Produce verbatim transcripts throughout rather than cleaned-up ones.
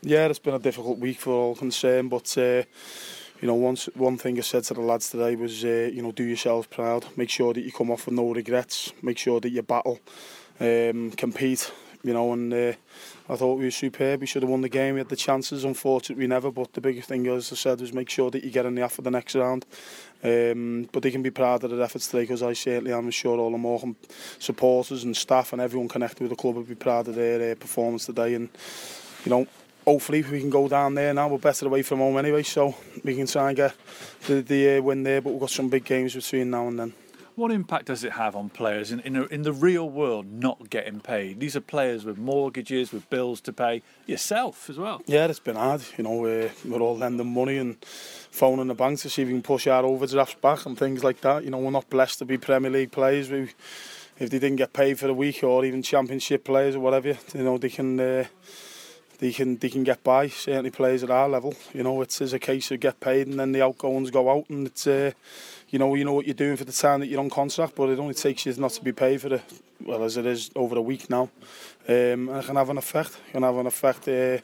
Yeah, it's been a difficult week for all concerned, but uh, you know, one one thing I said to the lads today was, uh, you know, do yourselves proud. Make sure that you come off with no regrets. Make sure that you battle, um, compete. You know, and uh, I thought we were superb. We should have won the game. We had the chances. Unfortunately, we never. But the biggest thing, as I said, was make sure that you get in the app for the next round. Um, but they can be proud of their efforts today, because I certainly am. I'm sure all the Morecambe supporters and staff and everyone connected with the club will be proud of their uh, performance today. And you know, hopefully we can go down there now. We're better away from home anyway, so we can try and get the, the uh, win there. But we've got some big games between now and then. What impact does it have on players in in, a, in the real world not getting paid? These are players with mortgages, with bills to pay, yourself as well. Yeah, it's been hard. You know, uh, we're all lending money and phoning the bank to see if we can push our overdrafts back and things like that. You know, we're not blessed to be Premier League players. We, if they didn't get paid for a week, or even Championship players or whatever, you know, they can uh, they can they can get by. Certainly players at our level. You know, it's, it's a case of get paid and then the outgoings go out, and it's. Uh, You know, you know what you're doing for the time that you're on contract, but it only takes you not to be paid for it, well, as it is over a week now. Um, and it can have an effect. It can have an effect. Uh,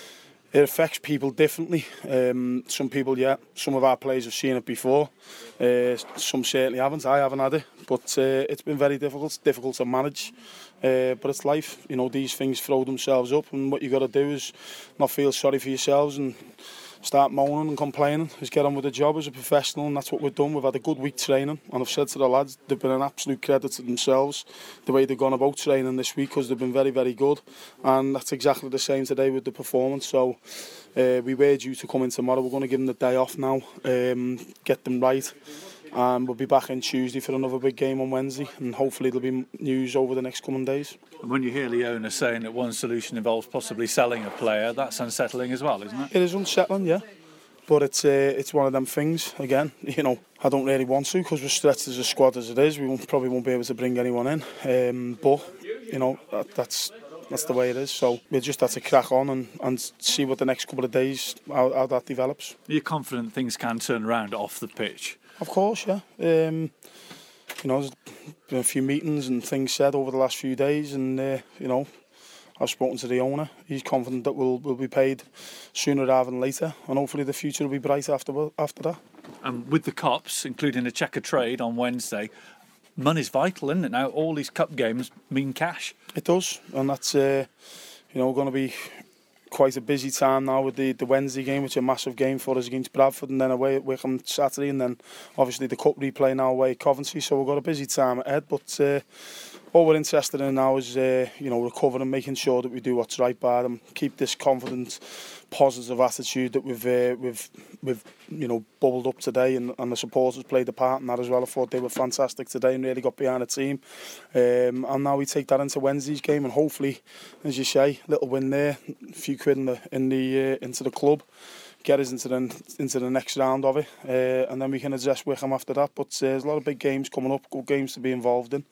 it affects people differently. Um, some people, yeah, some of our players have seen it before. Uh, some certainly haven't. I haven't had it, but uh, it's been very difficult. It's difficult to manage. Uh, but it's life. You know, these things throw themselves up, and what you got to do is not feel sorry for yourselves and start moaning and complaining. Is get on with the job as a professional, and that's what we've done. We've had a good week training, and I've said to the lads, they've been an absolute credit to themselves, the way they've gone about training this week, because they've been very, very good. And that's exactly the same today with the performance. So uh, we were due to come in tomorrow. We're going to give them the day off now, um, get them right. And we'll be back in Tuesday for another big game on Wednesday, and hopefully there'll be news over the next coming days. And when you hear the owner saying that one solution involves possibly selling a player, that's unsettling as well, isn't it? It is unsettling, yeah. But it's uh, it's one of them things. Again, you know, I don't really want to, because we're stretched as a squad as it is. We won't, probably won't be able to bring anyone in. Um, but you know, that, that's that's the way it is. So we'll just have to crack on and, and see what the next couple of days how, how that develops. Are you confident things can turn around off the pitch? Of course, yeah. Um, you know, there's been a few meetings and things said over the last few days, and uh, you know, I've spoken to the owner. He's confident that we'll we'll be paid sooner rather than later, and hopefully the future will be bright after after that. And with the Cops, including a checker trade on Wednesday, money's vital, isn't it? Now all these cup games mean cash. It does, and that's uh, you know, going to be quite a busy time now with the, the Wednesday game, which is a massive game for us against Bradford, and then away at Wickham Saturday, and then obviously the Cup replay now away at Coventry. So we've got a busy time ahead, but uh, all we're interested in now is uh, you know, recovering, making sure that we do what's right by them, keep this confident, positive attitude that we've uh, we've we've you know, bubbled up today, and, and the supporters played a part in that as well. I thought they were fantastic today and really got behind the team. Um, and now we take that into Wednesday's game, and hopefully, as you say, little win there, a few quid in the in the uh, into the club, get us into the into the next round of it, uh, and then we can address Wickham after that. But uh, there's a lot of big games coming up, good games to be involved in.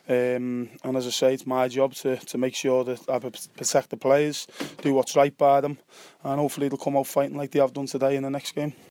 Um, and as I say, it's my job to, to make sure that I protect the players, do what's right by them, and hopefully they'll come out fighting like they have done today in the next game.